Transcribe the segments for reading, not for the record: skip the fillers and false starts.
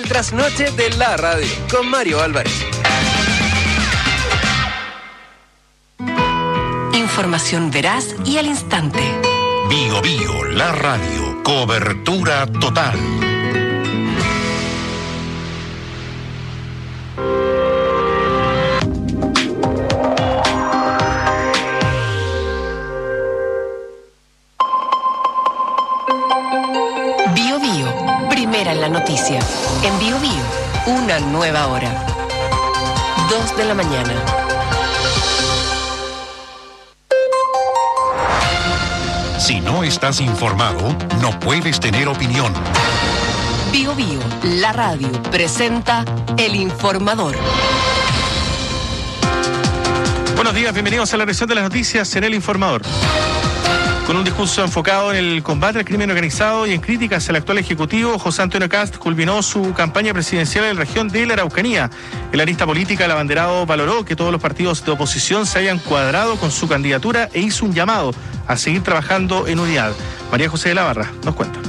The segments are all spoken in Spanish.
trasnoche de la radio con Mario Álvarez. Información veraz y al instante. Bio Bio, la radio. Cobertura total. Bio Bio, primera en la noticia. En Bio Bio, una nueva hora. 2 de la mañana. Si no estás informado, no puedes tener opinión. Bio Bio, la radio, presenta El Informador. Buenos días, bienvenidos a la edición de las noticias en El Informador. Con un discurso enfocado en el combate al crimen organizado y en críticas al actual ejecutivo, José Antonio Kast culminó su campaña presidencial en la región de la Araucanía. El analista política, el abanderado, valoró que todos los partidos de oposición se hayan cuadrado con su candidatura e hizo un llamado a seguir trabajando en unidad. María José de la Barra nos cuenta.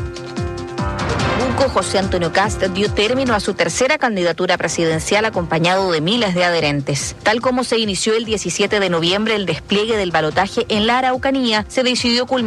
José Antonio Kast dio término a su tercera candidatura presidencial acompañado de miles de adherentes. Tal como se inició el 17 de noviembre el despliegue del balotaje en la Araucanía, se decidió culminar